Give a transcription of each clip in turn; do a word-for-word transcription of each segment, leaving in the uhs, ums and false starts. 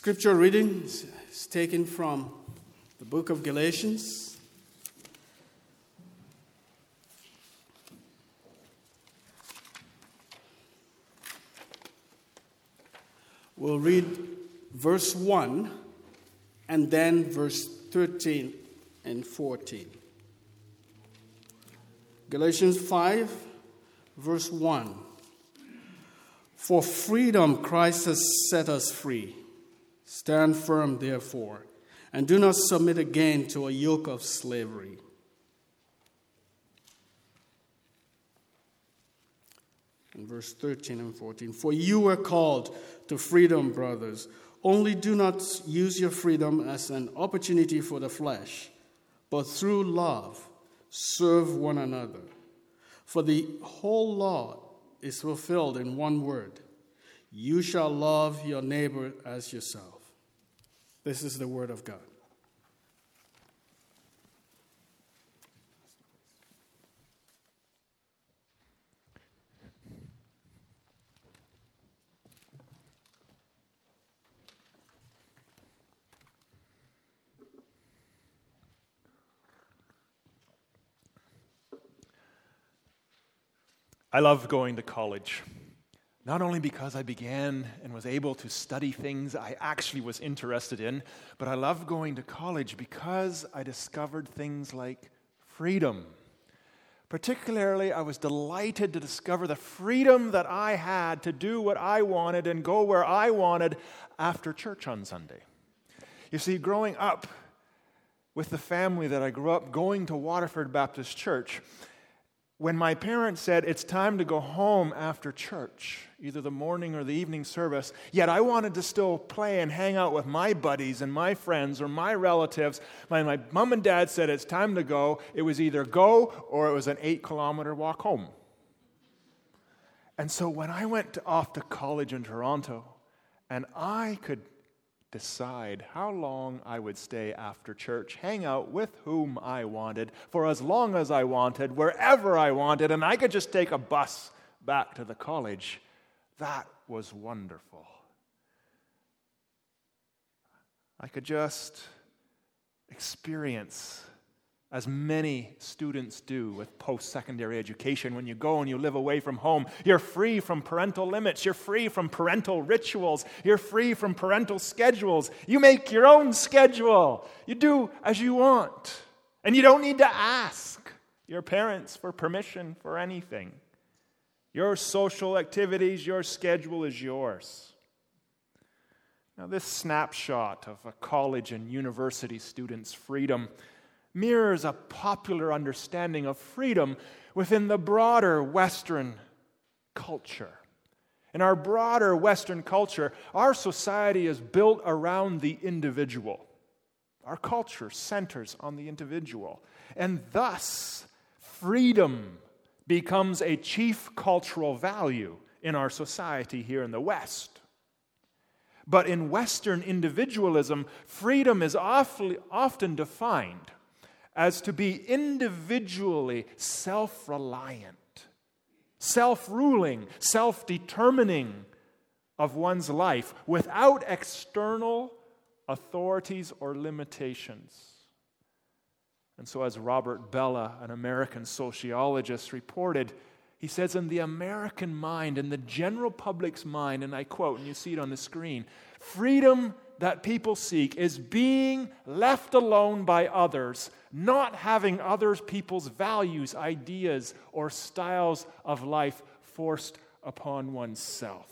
Scripture reading is taken from the book of Galatians. We'll read verse one and then verse thirteen and fourteen. Galatians five, verse one. For freedom Christ has set us free. Stand firm, therefore, and do not submit again to a yoke of slavery. And verse thirteen and fourteen. For you were called to freedom, brothers. Only do not use your freedom as an opportunity for the flesh, but through love serve one another. For the whole law is fulfilled in one word: you shall love your neighbor as yourself. This is the word of God. I love going to college, not only because I began and was able to study things I actually was interested in, but I love going to college because I discovered things like freedom. Particularly, I was delighted to discover the freedom that I had to do what I wanted and go where I wanted after church on Sunday. You see, growing up with the family that I grew up going to Waterford Baptist Church, when my parents said it's time to go home after church, either the morning or the evening service, yet I wanted to still play and hang out with my buddies and my friends or my relatives, when my mom and dad said it's time to go, it was either go or it was an eight-kilometer walk home. And so when I went to, off to college in Toronto, and I could decide how long I would stay after church, hang out with whom I wanted, for as long as I wanted, wherever I wanted, and I could just take a bus back to the college. That was wonderful. I could just experience, as many students do with post-secondary education, when you go and you live away from home, you're free from parental limits, you're free from parental rituals, you're free from parental schedules. You make your own schedule. You do as you want. And you don't need to ask your parents for permission for anything. Your social activities, your schedule is yours. Now, this snapshot of a college and university student's freedom mirrors a popular understanding of freedom within the broader Western culture. In our broader Western culture, our society is built around the individual. Our culture centers on the individual. And thus, freedom becomes a chief cultural value in our society here in the West. But in Western individualism, freedom is awfully, often defined as to be individually self-reliant, self-ruling, self-determining of one's life without external authorities or limitations. And so as Robert Bellah, an American sociologist, reported, he says, in the American mind, in the general public's mind, and I quote, and you see it on the screen, freedom that people seek is being left alone by others, not having other people's values, ideas, or styles of life forced upon oneself.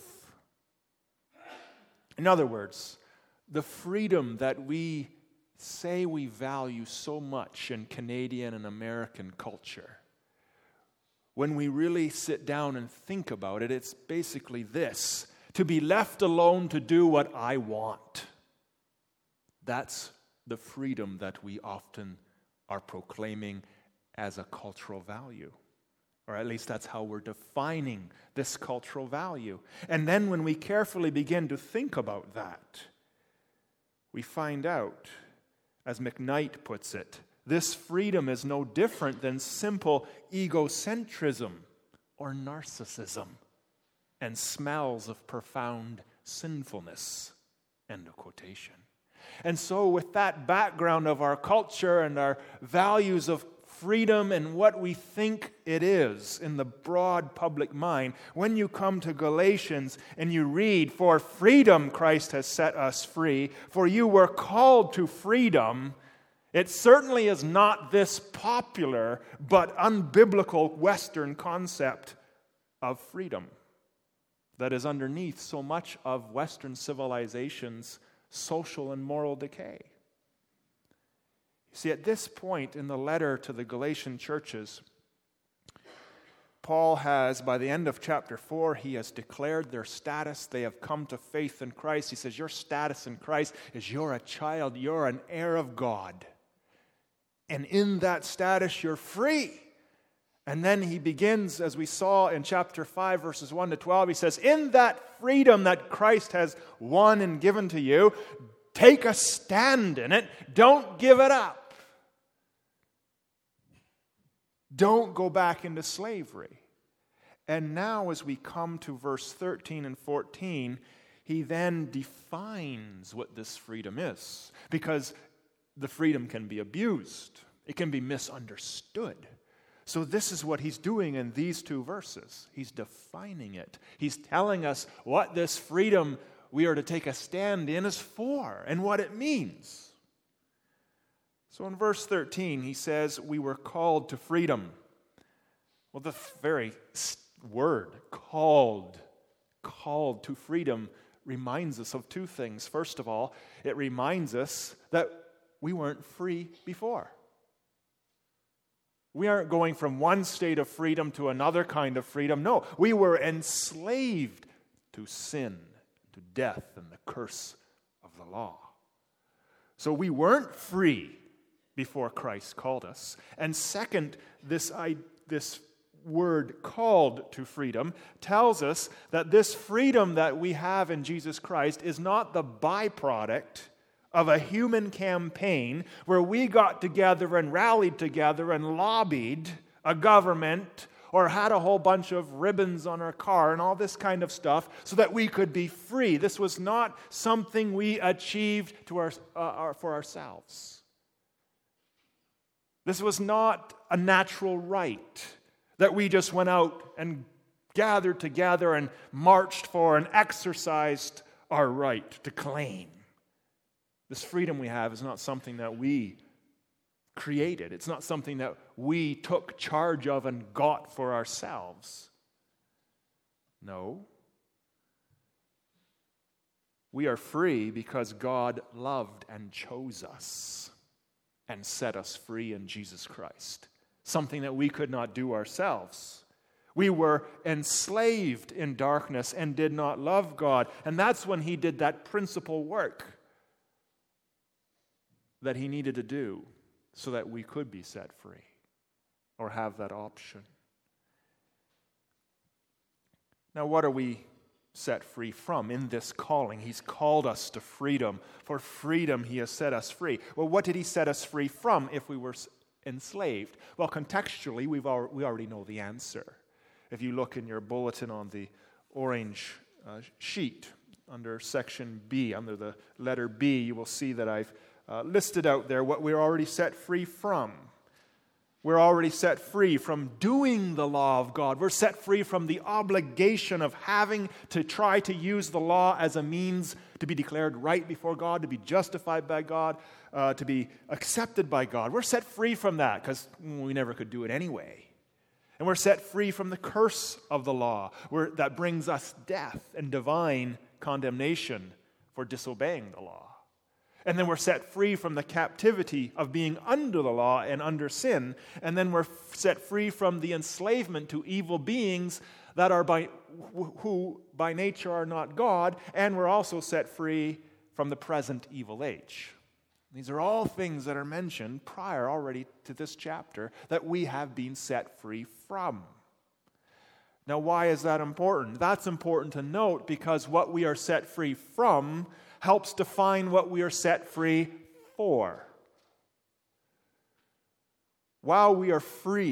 In other words, the freedom that we say we value so much in Canadian and American culture, when we really sit down and think about it, it's basically this: to be left alone to do what I want. That's the freedom that we often are proclaiming as a cultural value. Or at least that's how we're defining this cultural value. And then when we carefully begin to think about that, we find out, as McKnight puts it, this freedom is no different than simple egocentrism or narcissism, and smells of profound sinfulness End of quotation. And so with that background of our culture and our values of freedom and what we think it is in the broad public mind, when you come to Galatians and you read, "For freedom Christ has set us free, for you were called to freedom," it certainly is not this popular but unbiblical Western concept of freedom that is underneath so much of Western civilization's social and moral decay. You see, at this point in the letter to the Galatian churches, Paul has, by the end of chapter four, he has declared their status. They have come to faith in Christ. He says, your status in Christ is you're a child, you're an heir of God. And in that status, you're free. And then he begins, as we saw in chapter five, verses one to twelve, he says, in that freedom that Christ has won and given to you, take a stand in it. Don't give it up. Don't go back into slavery. And now as we come to verse thirteen and fourteen, he then defines what this freedom is. Because the freedom can be abused. It can be misunderstood. So this is what he's doing in these two verses. He's defining it. He's telling us what this freedom we are to take a stand in is for and what it means. So in verse thirteen, he says, we were called to freedom. Well, the very word, called, called to freedom, reminds us of two things. First of all, it reminds us that we weren't free before. We aren't going from one state of freedom to another kind of freedom. No, we were enslaved to sin, to death, and the curse of the law. So we weren't free before Christ called us. And second, this, I, this word called to freedom tells us that this freedom that we have in Jesus Christ is not the byproduct of a human campaign where we got together and rallied together and lobbied a government or had a whole bunch of ribbons on our car and all this kind of stuff so that we could be free. This was not something we achieved to our, uh, our, for ourselves. This was not a natural right that we just went out and gathered together and marched for and exercised our right to claim. This freedom we have is not something that we created. It's not something that we took charge of and got for ourselves. No. We are free because God loved and chose us and set us free in Jesus Christ. Something that we could not do ourselves. We were enslaved in darkness and did not love God. And that's when he did that principal work that he needed to do so that we could be set free or have that option. Now, what are we set free from in this calling? He's called us to freedom. For freedom, he has set us free. Well, what did he set us free from if we were enslaved? Well, contextually, we've al- we already know the answer. If you look in your bulletin on the orange uh, sheet under section B, under the letter B, you will see that I've uh, listed out there what we're already set free from. We're already set free from doing the law of God. We're set free from the obligation of having to try to use the law as a means to be declared right before God, to be justified by God, uh, to be accepted by God. We're set free from that because we never could do it anyway. And we're set free from the curse of the law where that brings us death and divine condemnation for disobeying the law. And then we're set free from the captivity of being under the law and under sin. And then we're set free from the enslavement to evil beings that are by who by nature are not God. And we're also set free from the present evil age. These are all things that are mentioned prior already to this chapter that we have been set free from. Now, why is that important? That's important to note because what we are set free from helps define what we are set free for. While we are free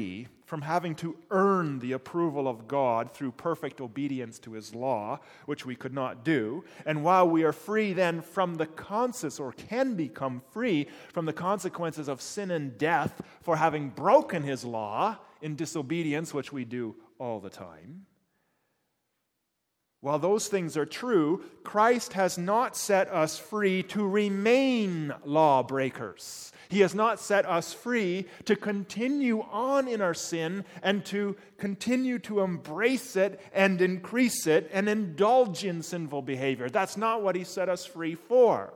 from having to earn the approval of God through perfect obedience to His law, which we could not do. And while we are free then from the consequences, or can become free from the consequences of sin and death for having broken His law in disobedience, which we do all the time, while those things are true, Christ has not set us free to remain lawbreakers. He has not set us free to continue on in our sin and to continue to embrace it and increase it and indulge in sinful behavior. That's not what He set us free for.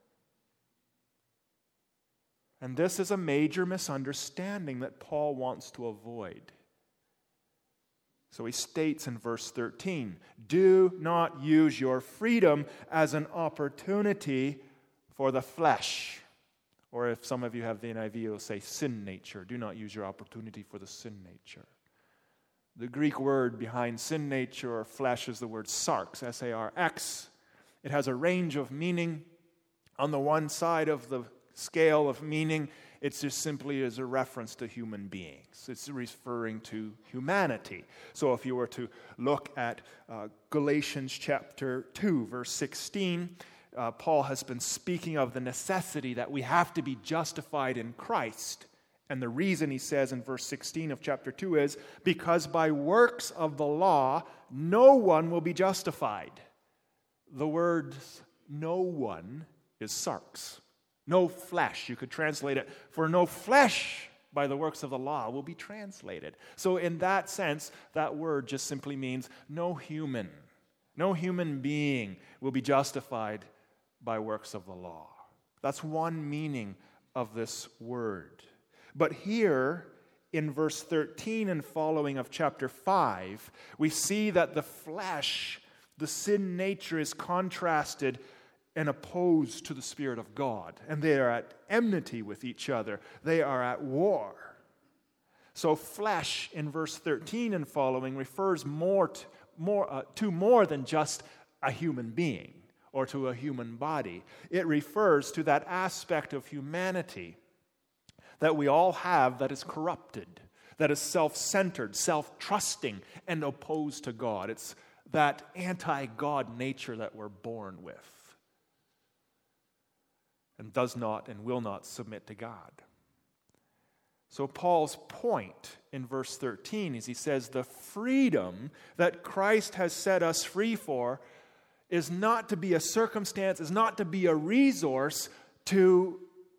And this is a major misunderstanding that Paul wants to avoid. So he states in verse thirteen, do not use your freedom as an opportunity for the flesh. Or if some of you have the N I V, it'll say sin nature. Do not use your opportunity for the sin nature. The Greek word behind sin nature or flesh is the word sarx, S A R X. It has a range of meaning. On the one side of the scale of meaning, it's just simply as a reference to human beings. It's referring to humanity. So if you were to look at uh, Galatians chapter two, verse sixteen, uh, Paul has been speaking of the necessity that we have to be justified in Christ. And the reason he says in verse sixteen of chapter two is, because by works of the law, no one will be justified. The word no one is sarx. No flesh, you could translate it, for no flesh by the works of the law will be translated. So in that sense, that word just simply means no human, no human being will be justified by works of the law. That's one meaning of this word. But here, in verse thirteen and following of chapter five, we see that the flesh, the sin nature, is contrasted and opposed to the Spirit of God. And they are at enmity with each other. They are at war. So flesh in verse thirteen and following refers more to more, uh, to more than just a human being or to a human body. It refers to that aspect of humanity that we all have that is corrupted, that is self-centered, self-trusting, and opposed to God. It's that anti-God nature that we're born with, and does not and will not submit to God. So Paul's point in verse thirteen is he says the freedom that Christ has set us free for is not to be a circumstance, is not to be a resource to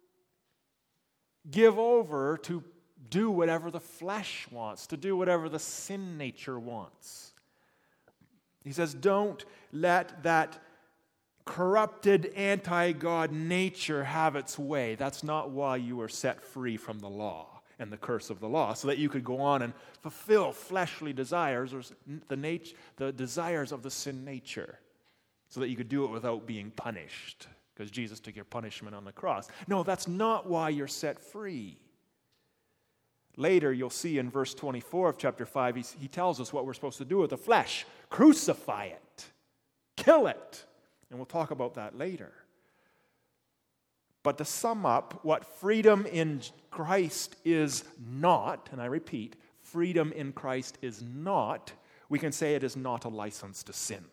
give over, to do whatever the flesh wants, to do whatever the sin nature wants. He says, don't let that corrupted anti-God nature have its way. That's not why you were set free from the law and the curse of the law, so that you could go on and fulfill fleshly desires, or the nat- the desires of the sin nature, so that you could do it without being punished, because Jesus took your punishment on the cross. No, that's not why you're set free. Later, you'll see in verse twenty-four of chapter five, he, he tells us what we're supposed to do with the flesh. Crucify it. Kill it. And we'll talk about that later. But to sum up, what freedom in Christ is not, and I repeat, freedom in Christ is not, we can say it is not a license to sin.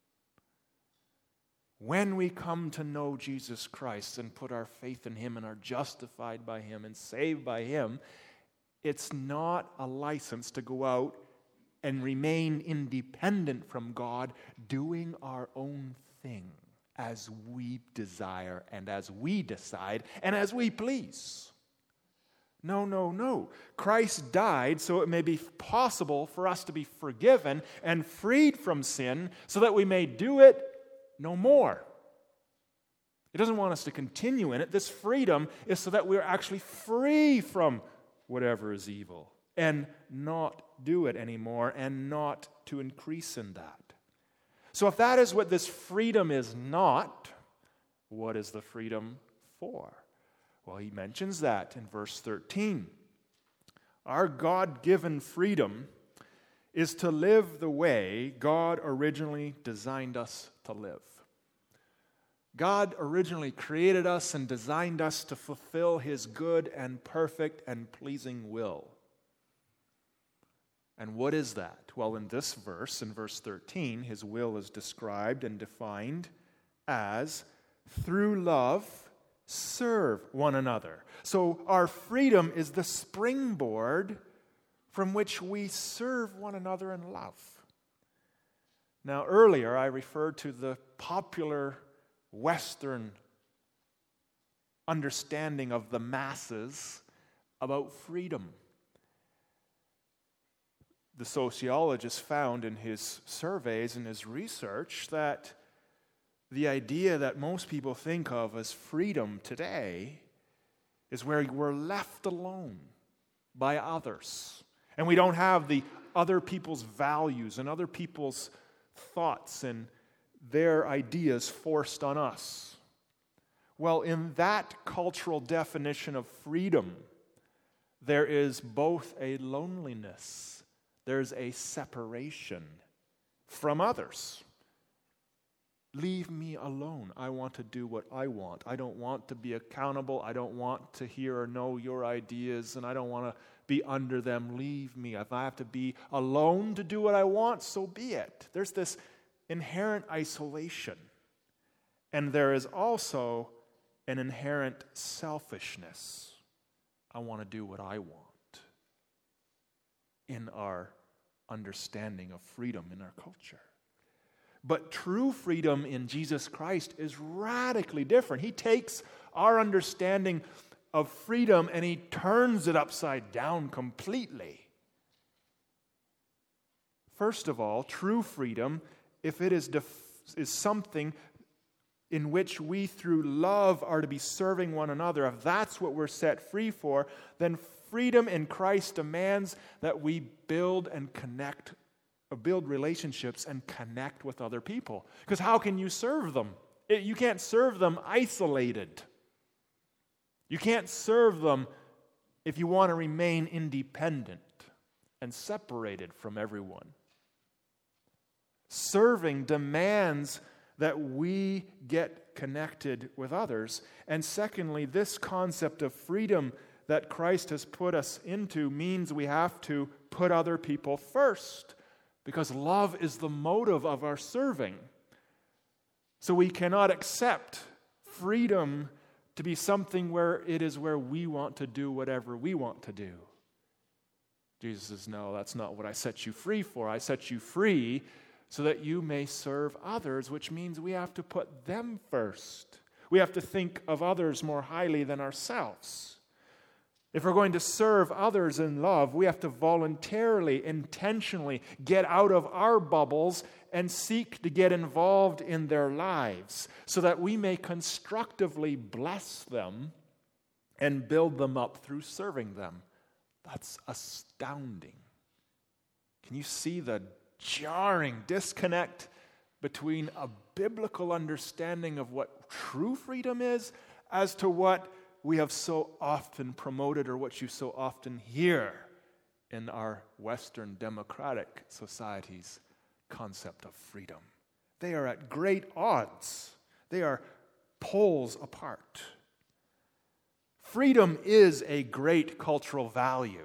When we come to know Jesus Christ and put our faith in Him and are justified by Him and saved by Him, it's not a license to go out and remain independent from God, doing our own thing as we desire and as we decide and as we please. No, no, no. Christ died so it may be possible for us to be forgiven and freed from sin so that we may do it no more. He doesn't want us to continue in it. This freedom is so that we're actually free from whatever is evil and not do it anymore and not to increase in that. So if that is what this freedom is not, what is the freedom for? Well, he mentions that in verse thirteen. Our God-given freedom is to live the way God originally designed us to live. God originally created us and designed us to fulfill His good and perfect and pleasing will. And what is that? Well, in this verse, in verse thirteen, his will is described and defined as through love, serve one another. So our freedom is the springboard from which we serve one another in love. Now, earlier I referred to the popular Western understanding of the masses about freedom. The sociologist found in his surveys and his research that the idea that most people think of as freedom today is where we're left alone by others. And we don't have the other people's values and other people's thoughts and their ideas forced on us. Well, in that cultural definition of freedom, there is both a loneliness, there's a separation from others. Leave me alone. I want to do what I want. I don't want to be accountable. I don't want to hear or know your ideas, and I don't want to be under them. Leave me. If I have to be alone to do what I want, so be it. There's this inherent isolation. And there is also an inherent selfishness. I want to do what I want in our understanding of freedom in our culture. But true freedom in Jesus Christ is radically different. He takes our understanding of freedom and he turns it upside down completely. First of all, true freedom, if it is, def- is something in which we through love are to be serving one another, if that's what we're set free for, then freedom in Christ demands that we build and connect build relationships and connect with other people. Because how can you serve them? It, you can't serve them isolated. You can't serve them if you want to remain independent and separated from everyone. Serving demands that we get connected with others. And secondly, this concept of freedom that Christ has put us into means we have to put other people first. Because love is the motive of our serving. So we cannot accept freedom to be something where it is where we want to do whatever we want to do. Jesus says, no, that's not what I set you free for. I set you free so that you may serve others, which means we have to put them first. We have to think of others more highly than ourselves. If we're going to serve others in love, we have to voluntarily, intentionally get out of our bubbles and seek to get involved in their lives so that we may constructively bless them and build them up through serving them. That's astounding. Can you see the jarring disconnect between a biblical understanding of what true freedom is as to what we have so often promoted, or what you so often hear in our Western democratic society's concept of freedom? They are at great odds. They are poles apart. Freedom is a great cultural value.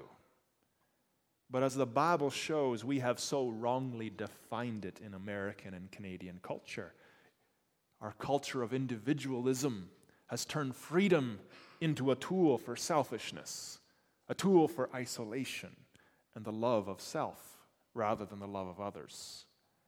But as the Bible shows, we have so wrongly defined it in American and Canadian culture. Our culture of individualism has turned freedom into a tool for selfishness, a tool for isolation and the love of self rather than the love of others.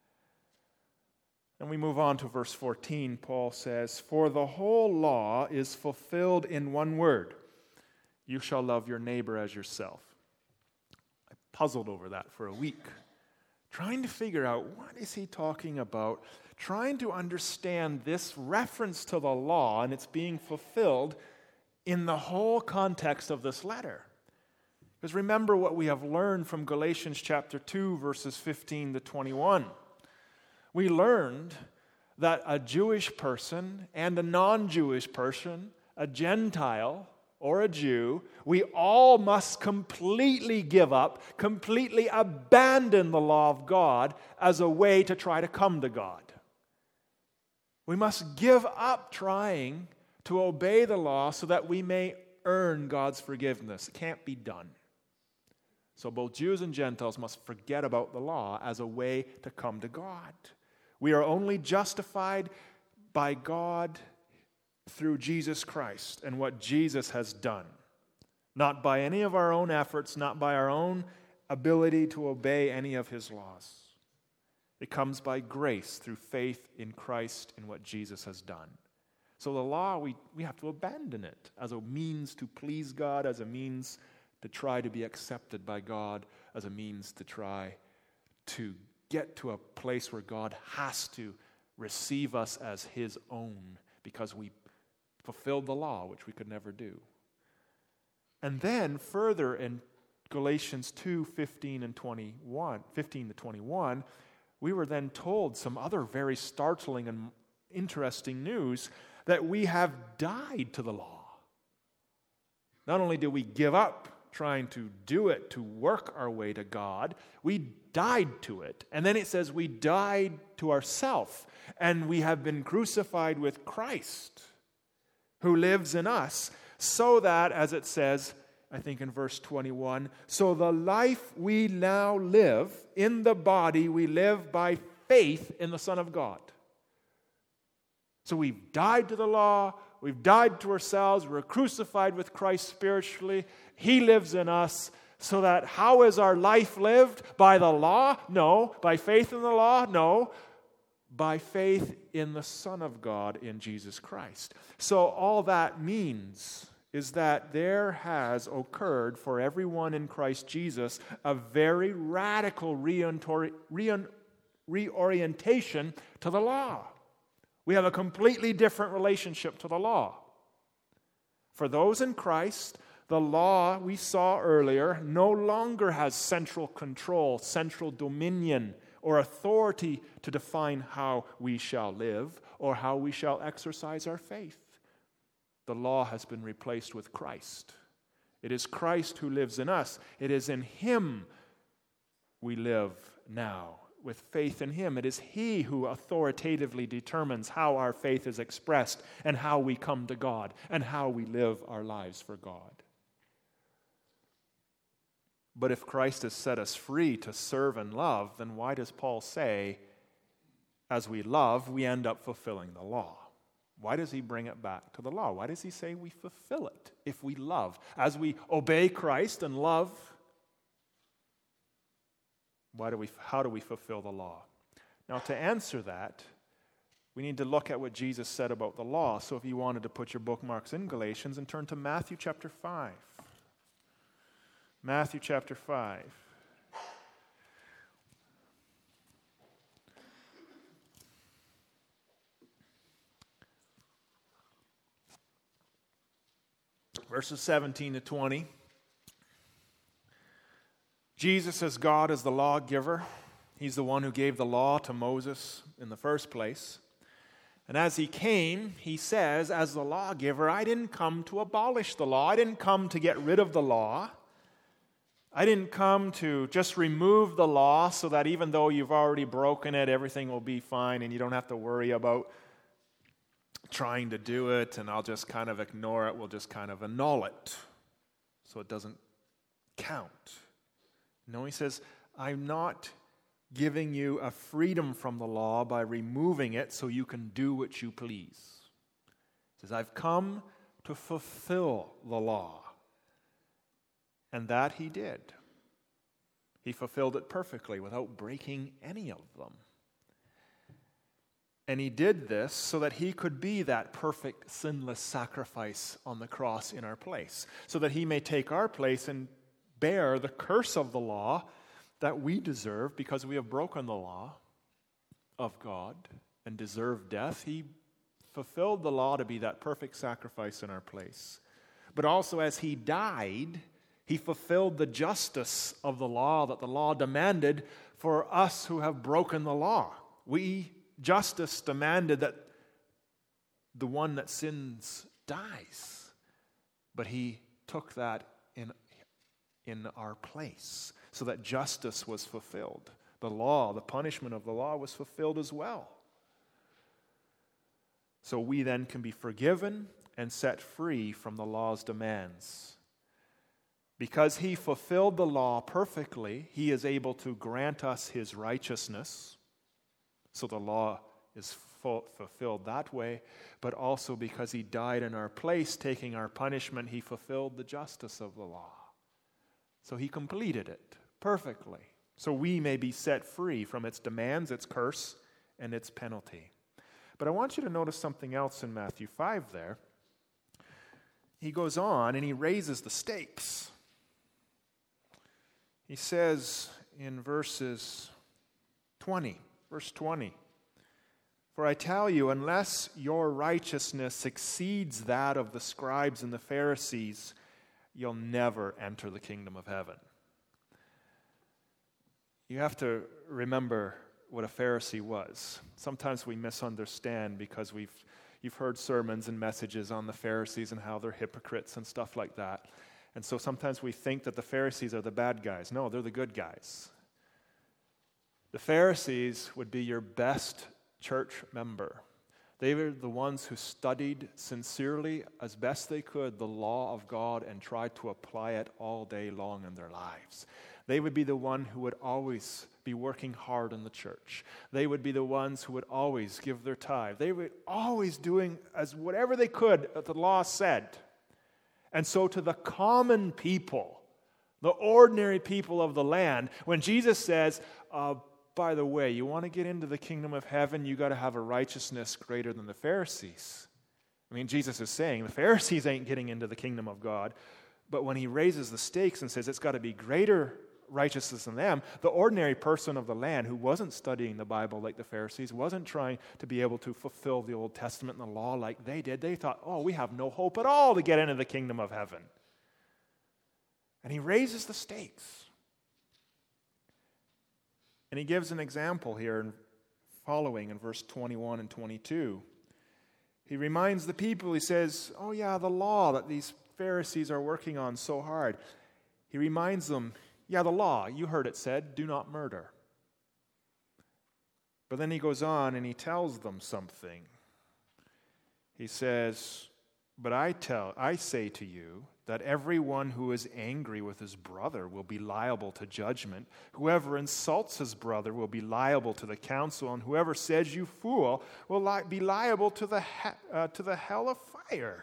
And we move on to verse fourteen. Paul says, "For the whole law is fulfilled in one word, you shall love your neighbor as yourself." I puzzled over that for a week, trying to figure out what is he talking about, trying to understand this reference to the law and it's being fulfilled in the whole context of this letter. Because remember what we have learned from Galatians chapter two, verses fifteen to twenty-one. We learned that a Jewish person and a non-Jewish person, a Gentile or a Jew, we all must completely give up, completely abandon the law of God as a way to try to come to God. We must give up trying to obey the law so that we may earn God's forgiveness. It can't be done. So both Jews and Gentiles must forget about the law as a way to come to God. We are only justified by God through Jesus Christ and what Jesus has done. Not by any of our own efforts, not by our own ability to obey any of his laws. It comes by grace through faith in Christ and what Jesus has done. So the law, we, we have to abandon it as a means to please God, as a means to try to be accepted by God, as a means to try to get to a place where God has to receive us as his own because we fulfilled the law, which we could never do. And then further in Galatians two, fifteen and twenty-one, fifteen to twenty-one, we were then told some other very startling and interesting news that we have died to the law. Not only did we give up trying to do it, to work our way to God, we died to it. And then it says we died to ourselves, and we have been crucified with Christ, who lives in us, so that, as it says, I think in verse twenty-one, so the life we now live in the body, we live by faith in the Son of God. So we've died to the law, we've died to ourselves, we're crucified with Christ spiritually. He lives in us, so that how is our life lived? By the law? No. By faith in the law? No. By faith in the Son of God, in Jesus Christ. So all that means is that there has occurred for everyone in Christ Jesus a very radical reorientation to the law. We have a completely different relationship to the law. For those in Christ, the law we saw earlier no longer has central control, central dominion, or authority to define how we shall live or how we shall exercise our faith. The law has been replaced with Christ. It is Christ who lives in us. It is in him we live now. With faith in him, it is he who authoritatively determines how our faith is expressed and how we come to God and how we live our lives for God. But if Christ has set us free to serve and love, then why does Paul say, as we love, we end up fulfilling the law? Why does he bring it back to the law? Why does he say we fulfill it if we love? As we obey Christ and love, why do we, how do we fulfill the law? Now, to answer that, we need to look at what Jesus said about the law. So if you wanted to put your bookmarks in Galatians and turn to Matthew chapter five. Matthew chapter five. Verses seventeen to twenty. Jesus, as God, is the lawgiver. He's the one who gave the law to Moses in the first place. And as he came, he says, as the lawgiver, I didn't come to abolish the law. I didn't come to get rid of the law. I didn't come to just remove the law so that even though you've already broken it, everything will be fine and you don't have to worry about trying to do it, and I'll just kind of ignore it. We'll just kind of annul it so it doesn't count. No, he says, I'm not giving you a freedom from the law by removing it so you can do what you please. He says, I've come to fulfill the law. And that he did. He fulfilled it perfectly without breaking any of them. And he did this so that he could be that perfect, sinless sacrifice on the cross in our place, so that he may take our place and bear the curse of the law that we deserve because we have broken the law of God and deserve death. He fulfilled the law to be that perfect sacrifice in our place. But also as he died, he fulfilled the justice of the law that the law demanded for us who have broken the law. We, justice demanded that the one that sins dies. But he took that in in our place, so that justice was fulfilled. The law, the punishment of the law was fulfilled as well. So we then can be forgiven and set free from the law's demands. Because he fulfilled the law perfectly, he is able to grant us his righteousness. So the law is full, fulfilled that way. But also because he died in our place, taking our punishment, he fulfilled the justice of the law. So he completed it perfectly. So we may be set free from its demands, its curse, and its penalty. But I want you to notice something else in Matthew five there. He goes on and he raises the stakes. He says in verses twenty, verse twenty, "For I tell you, unless your righteousness exceeds that of the scribes and the Pharisees, you'll never enter the kingdom of heaven." You have to remember what a Pharisee was. Sometimes we misunderstand because we've you've heard sermons and messages on the Pharisees and how they're hypocrites and stuff like that. And so sometimes we think that the Pharisees are the bad guys. No, they're the good guys. The Pharisees would be your best church member. They were the ones who studied sincerely as best they could the law of God and tried to apply it all day long in their lives. They would be the one who would always be working hard in the church. They would be the ones who would always give their tithe. They were always doing as whatever they could that the law said. And so to the common people, the ordinary people of the land, when Jesus says, uh, by the way, you want to get into the kingdom of heaven, you got to have a righteousness greater than the Pharisees. I mean, Jesus is saying the Pharisees ain't getting into the kingdom of God, but when he raises the stakes and says it's got to be greater righteousness than them, the ordinary person of the land who wasn't studying the Bible like the Pharisees, wasn't trying to be able to fulfill the Old Testament and the law like they did, they thought, oh, we have no hope at all to get into the kingdom of heaven. And he raises the stakes. And he gives an example here in following in verse twenty-one and twenty-two. He reminds the people, he says, oh yeah, the law that these Pharisees are working on so hard. He reminds them, yeah, the law, you heard it said, do not murder. But then he goes on and he tells them something. He says, but I tell, I say to you that everyone who is angry with his brother will be liable to judgment. Whoever insults his brother will be liable to the council, and whoever says you fool will li- be liable to the he- uh, to the hell of fire.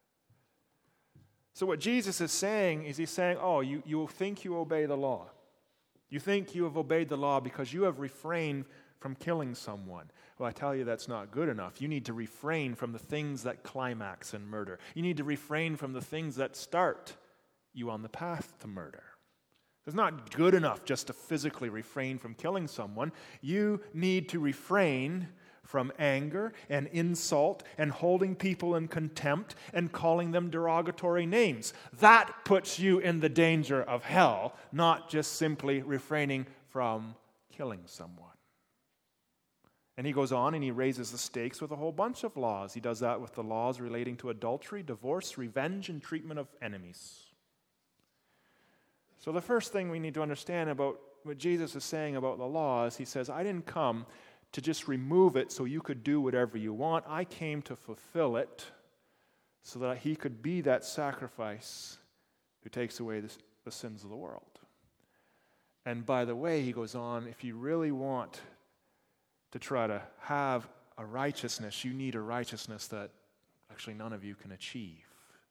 So what Jesus is saying is he's saying, oh, you, you think you obey the law. You think you have obeyed the law because you have refrained from killing someone. Well, I tell you that's not good enough. You need to refrain from the things that climax in murder. You need to refrain from the things that start you on the path to murder. It's not good enough just to physically refrain from killing someone. You need to refrain from anger and insult and holding people in contempt and calling them derogatory names. That puts you in the danger of hell, not just simply refraining from killing someone. And he goes on and he raises the stakes with a whole bunch of laws. He does that with the laws relating to adultery, divorce, revenge, and treatment of enemies. So the first thing we need to understand about what Jesus is saying about the law is he says, I didn't come to just remove it so you could do whatever you want. I came to fulfill it so that he could be that sacrifice who takes away the, the sins of the world. And by the way, he goes on, if you really want to try to have a righteousness, you need a righteousness that actually none of you can achieve.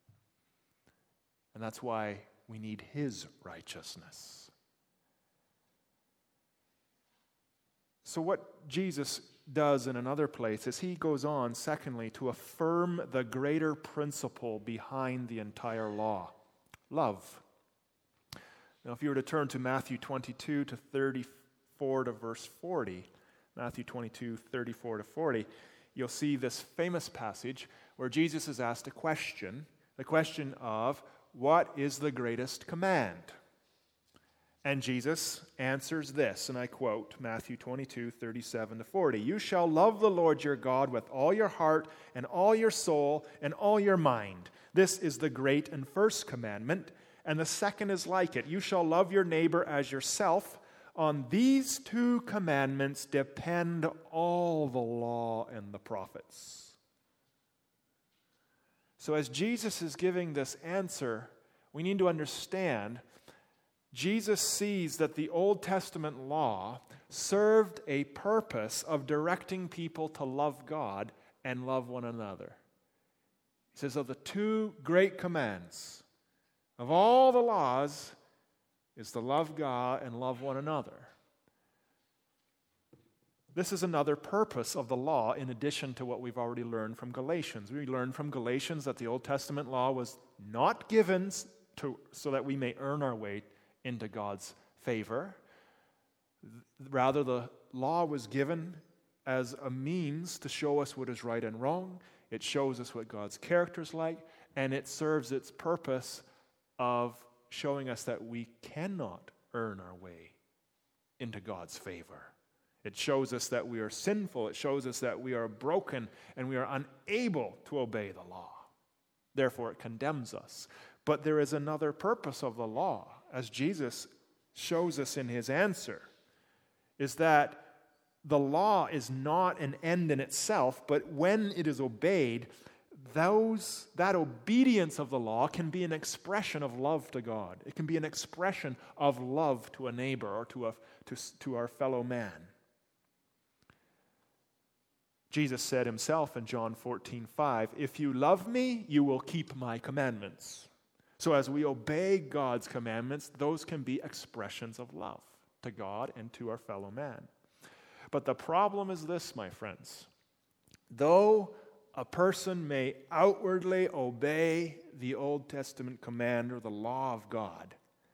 And that's why we need his righteousness. So what Jesus does in another place is he goes on, secondly, to affirm the greater principle behind the entire law, love. Now, if you were to turn to Matthew twenty-two to thirty-four to verse forty, Matthew twenty-two, thirty-four to forty, you'll see this famous passage where Jesus is asked a question, the question of, what is the greatest command? And Jesus answers this, and I quote Matthew twenty-two, thirty-seven to forty. You shall love the Lord your God with all your heart and all your soul and all your mind. This is the great and first commandment, and the second is like it. You shall love your neighbor as yourself. On these two commandments depend all the law and the prophets. So as Jesus is giving this answer, we need to understand Jesus sees that the Old Testament law served a purpose of directing people to love God and love one another. He says of the two great commands of all the laws is to love God and love one another. This is another purpose of the law in addition to what we've already learned from Galatians. We learned from Galatians that the Old Testament law was not given to, so that we may earn our way into God's favor. Rather, the law was given as a means to show us what is right and wrong. It shows us what God's character is like, and it serves its purpose of showing us that we cannot earn our way into God's favor. It shows us that we are sinful. It shows us that we are broken and we are unable to obey the law. Therefore, it condemns us. But there is another purpose of the law, as Jesus shows us in his answer, is that the law is not an end in itself, but when it is obeyed, those, that obedience of the law can be an expression of love to God. It can be an expression of love to a neighbor or to, a, to, to our fellow man. Jesus said himself in John fourteen five, "If you love me, you will keep my commandments." So as we obey God's commandments, those can be expressions of love to God and to our fellow man. But the problem is this, my friends. Though a person may outwardly obey the Old Testament command or the law of God,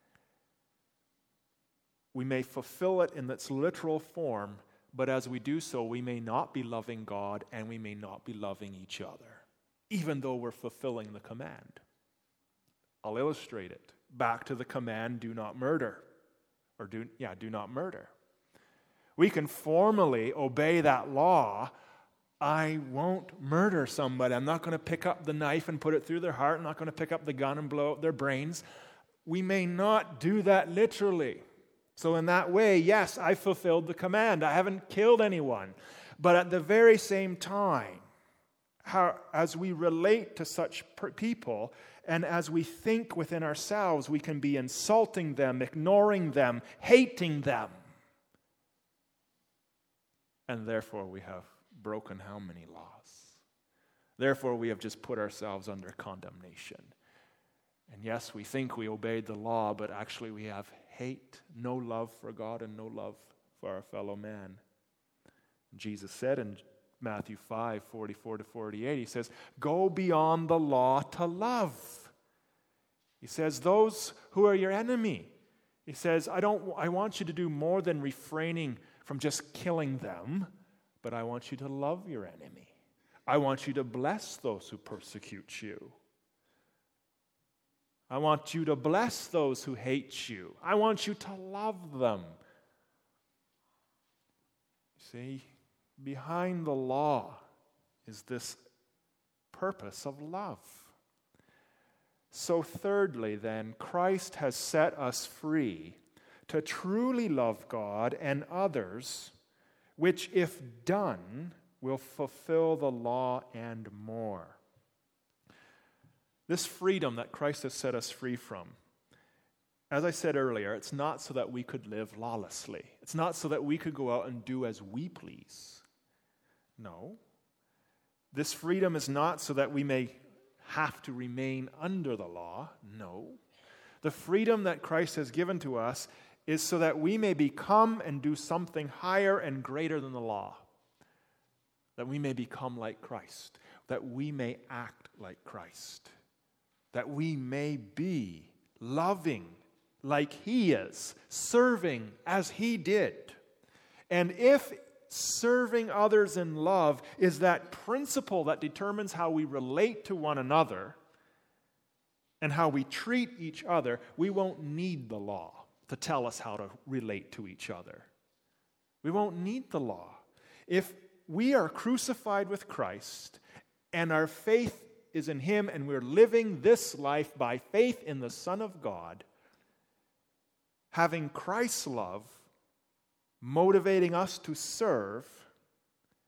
we may fulfill it in its literal form, but as we do so, we may not be loving God and we may not be loving each other, even though we're fulfilling the command. I'll illustrate it. Back to the command, do not murder. Or do, yeah, do not murder. We can formally obey that law. I won't murder somebody. I'm not going to pick up the knife and put it through their heart. I'm not going to pick up the gun and blow out their brains. We may not do that literally. So in that way, yes, I fulfilled the command. I haven't killed anyone. But at the very same time, how, as we relate to such per- people, and as we think within ourselves, we can be insulting them, ignoring them, hating them. And therefore we have broken how many laws? Therefore we have just put ourselves under condemnation. And yes, we think we obeyed the law, but actually we have hate, no love for God and no love for our fellow man. Jesus said in Matthew five, forty-four to forty-eight, he says, "Go beyond the law to love." He says, those who are your enemy. He says, I don't. I want you to do more than refraining from just killing them, but I want you to love your enemy. I want you to bless those who persecute you. I want you to bless those who hate you. I want you to love them. See, behind the law is this purpose of love. So thirdly, then, Christ has set us free to truly love God and others, which, if done, will fulfill the law and more. This freedom that Christ has set us free from, as I said earlier, it's not so that we could live lawlessly. It's not so that we could go out and do as we please. No. This freedom is not so that we may have to remain under the law. No. The freedom that Christ has given to us is so that we may become and do something higher and greater than the law. That we may become like Christ. That we may act like Christ. That we may be loving like He is, serving as He did. And if serving others in love is that principle that determines how we relate to one another and how we treat each other, we won't need the law to tell us how to relate to each other. We won't need the law. If we are crucified with Christ and our faith is in Him and we're living this life by faith in the Son of God, having Christ's love motivating us to serve,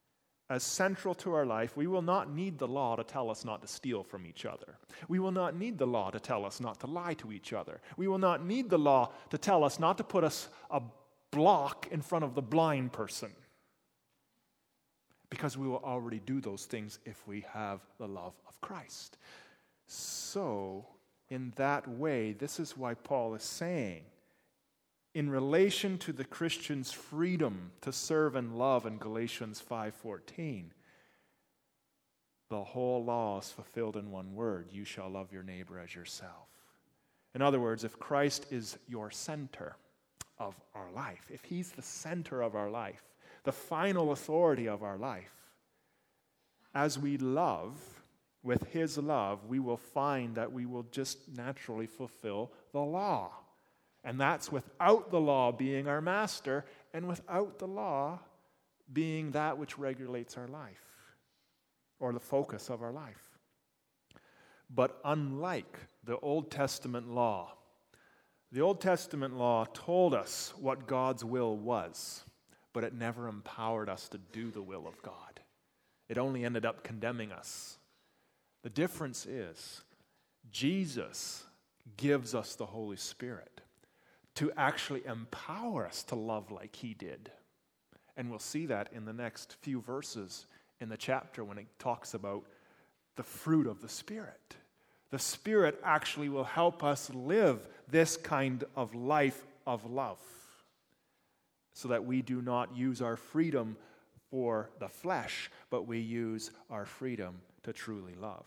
as central to our life, we will not need the law to tell us not to steal from each other. We will not need the law to tell us not to lie to each other. We will not need the law to tell us not to put us a block in front of the blind person, because we will already do those things if we have the love of Christ. So, in that way, this is why Paul is saying, in relation to the Christian's freedom to serve and love in Galatians five fourteen, the whole law is fulfilled in one word: you shall love your neighbor as yourself. In other words, if Christ is your center of our life, if he's the center of our life, the final authority of our life, as we love with his love, we will find that we will just naturally fulfill the law. And that's without the law being our master, and without the law being that which regulates our life, or the focus of our life. But unlike the Old Testament law, the Old Testament law told us what God's will was, but it never empowered us to do the will of God. It only ended up condemning us. The difference is, Jesus gives us the Holy Spirit to actually empower us to love like he did. And we'll see that in the next few verses in the chapter when it talks about the fruit of the Spirit. The Spirit actually will help us live this kind of life of love, so that we do not use our freedom for the flesh, but we use our freedom to truly love.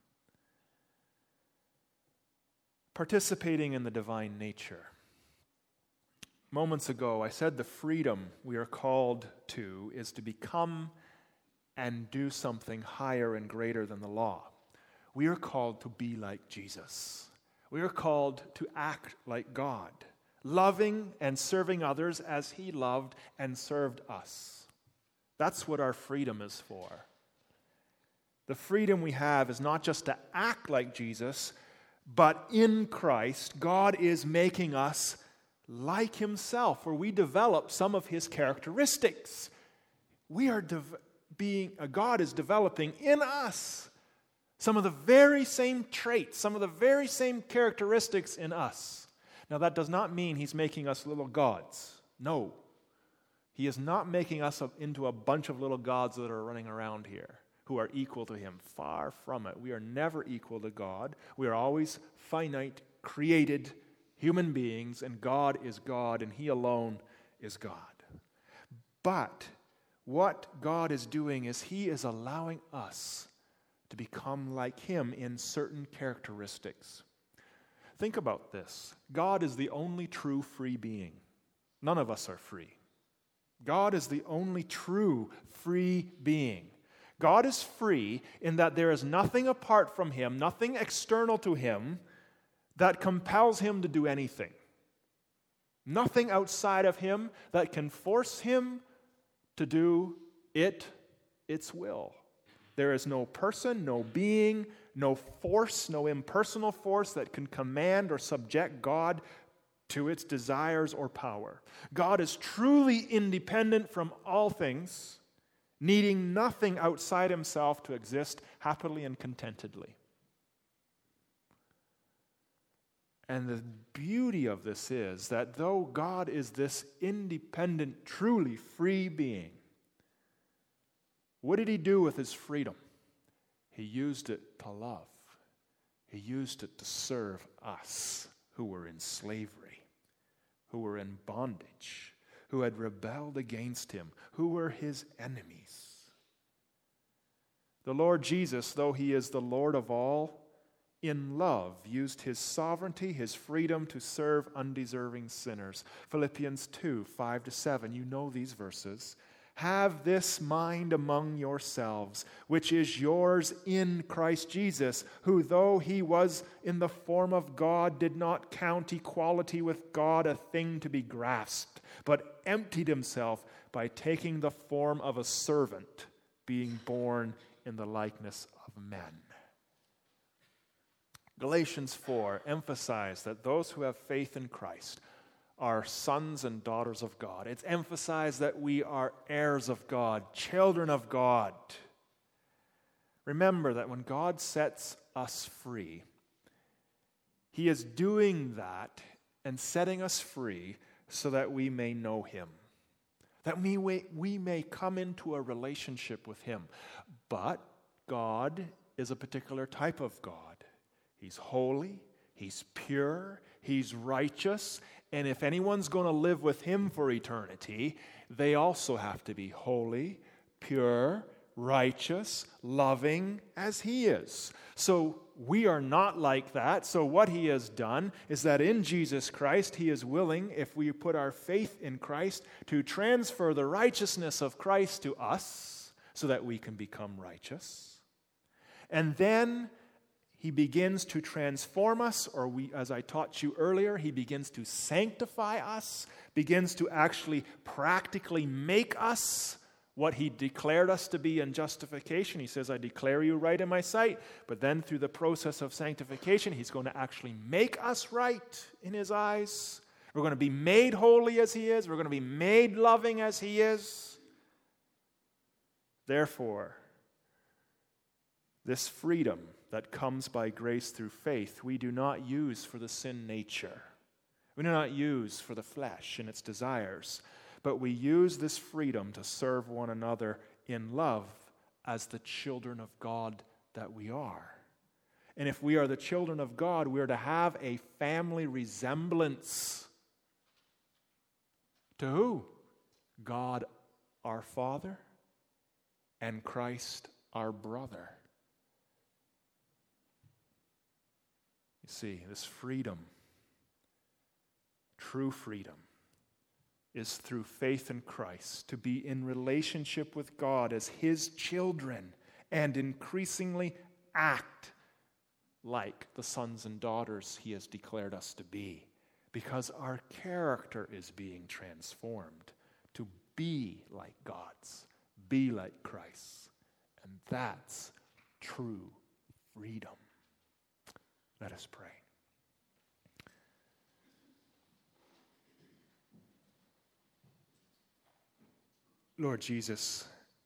Participating in the divine nature. Moments ago, I said the freedom we are called to is to become and do something higher and greater than the law. We are called to be like Jesus. We are called to act like God, loving and serving others as he loved and served us. That's what our freedom is for. The freedom we have is not just to act like Jesus, but in Christ, God is making us like himself, where we develop some of his characteristics. We are de- being, uh, God is developing in us some of the very same traits, some of the very same characteristics in us. Now, that does not mean he's making us little gods. No. He is not making us into a bunch of little gods that are running around here who are equal to him. Far from it. We are never equal to God. We are always finite, created human beings, and God is God, and he alone is God. But what God is doing is he is allowing us to become like him in certain characteristics. Think about this. God is the only true free being. None of us are free. God is the only true free being. God is free in that there is nothing apart from him, nothing external to him, that compels him to do anything. Nothing outside of him that can force him to do it, its will. There is no person, no being, no force, no impersonal force that can command or subject God to its desires or power. God is truly independent from all things, needing nothing outside himself to exist happily and contentedly. And the beauty of this is that though God is this independent, truly free being, what did he do with his freedom? He used it to love. He used it to serve us who were in slavery, who were in bondage, who had rebelled against him, who were his enemies. The Lord Jesus, though he is the Lord of all, in love, used his sovereignty, his freedom to serve undeserving sinners. Philippians two, five to seven, you know these verses. Have this mind among yourselves, which is yours in Christ Jesus, who though he was in the form of God, did not count equality with God a thing to be grasped, but emptied himself by taking the form of a servant, being born in the likeness of men. Galatians four emphasizes that those who have faith in Christ are sons and daughters of God. It's emphasized that we are heirs of God, children of God. Remember that when God sets us free, He is doing that and setting us free so that we may know Him, that we, we may come into a relationship with Him. But God is a particular type of God. He's holy, He's pure, He's righteous, and if anyone's going to live with Him for eternity, they also have to be holy, pure, righteous, loving as He is. So we are not like that. So what He has done is that in Jesus Christ, He is willing, if we put our faith in Christ, to transfer the righteousness of Christ to us so that we can become righteous. And then He begins to transform us, or we, as I taught you earlier, He begins to sanctify us, begins to actually practically make us what He declared us to be in justification. He says, I declare you right in my sight. But then through the process of sanctification, He's going to actually make us right in His eyes. We're going to be made holy as He is. We're going to be made loving as He is. Therefore, this freedom that comes by grace through faith, we do not use for the sin nature. We do not use for the flesh and its desires, but we use this freedom to serve one another in love as the children of God that we are. And if we are the children of God, we are to have a family resemblance to who? God our Father and Christ our brother. See, this freedom, true freedom, is through faith in Christ, to be in relationship with God as His children and increasingly act like the sons and daughters He has declared us to be, because our character is being transformed to be like God's, be like Christ's, and that's true freedom. Let us pray. Lord Jesus,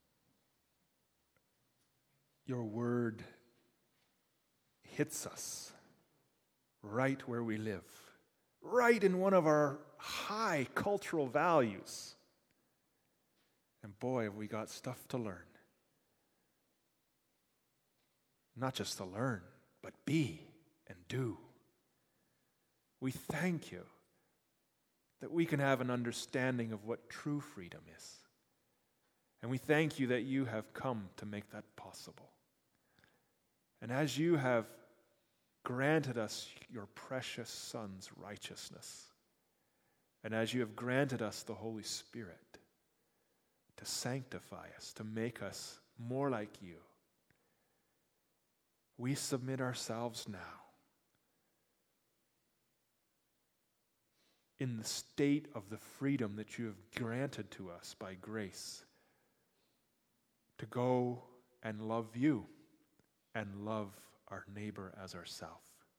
your word hits us right where we live, right in one of our high cultural values. And boy, have we got stuff to learn. Not just to learn, but be and do. We thank you that we can have an understanding of what true freedom is. And we thank you that you have come to make that possible. And as you have granted us your precious Son's righteousness, and as you have granted us the Holy Spirit to sanctify us, to make us more like you, we submit ourselves now in the state of the freedom that you have granted to us by grace to go and love you and love our neighbor as ourselves.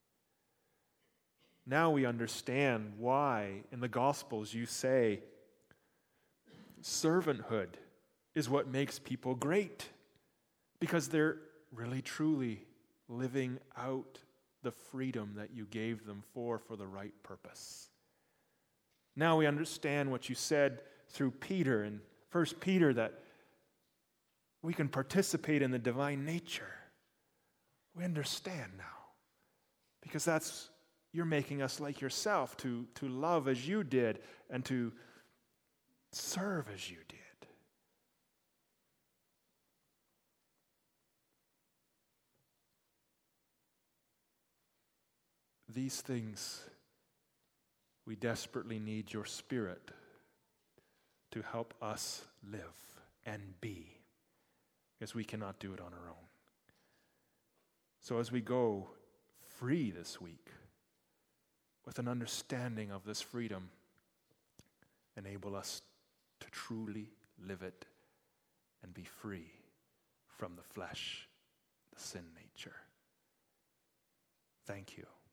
Now we understand why in the Gospels you say servanthood is what makes people great, because they're really truly living out the freedom that you gave them for for the right purpose. Now we understand what you said through Peter in First Peter, that we can participate in the divine nature. We understand now, because that's, you're making us like yourself, to, to love as you did and to serve as you did. These things, we desperately need your Spirit to help us live and be, because we cannot do it on our own. So as we go free this week, with an understanding of this freedom, enable us to truly live it and be free from the flesh, the sin nature. Thank you.